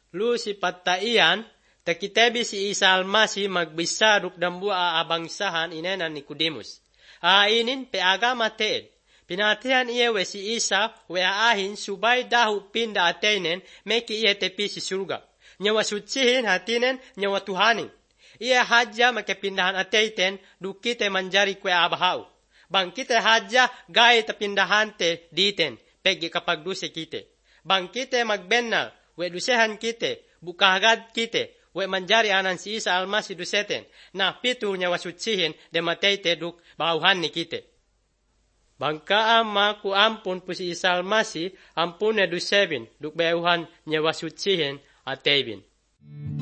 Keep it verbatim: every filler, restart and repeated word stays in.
Lu si pataian, takitebi si Isa Almasi magbisa rukdambu aabangsahan inenan Nicodemus. Ainin pe agama teed. Pinatihan iye we si Isa we aahin subay dahu pinda atenen meki iye tepi si surga. Nyawa sucihin hatinen nyawa Tuhanin. Iye haja makepindahan ateiten dukite manjari kwe abahau. Bangkite haja gay tapindahan te diten pegi kapag duse kite. Bangkite magbennal we dusehan kite bukahagad kite we manjari anan si Isa Almasi duseten na pitu nyawa sucihin de mateite duk bauhan ni kite. Bangka ama ku ampun pu si Isa Almasi ampun ne dusebin duk bauhan nyawa sucihin atebin.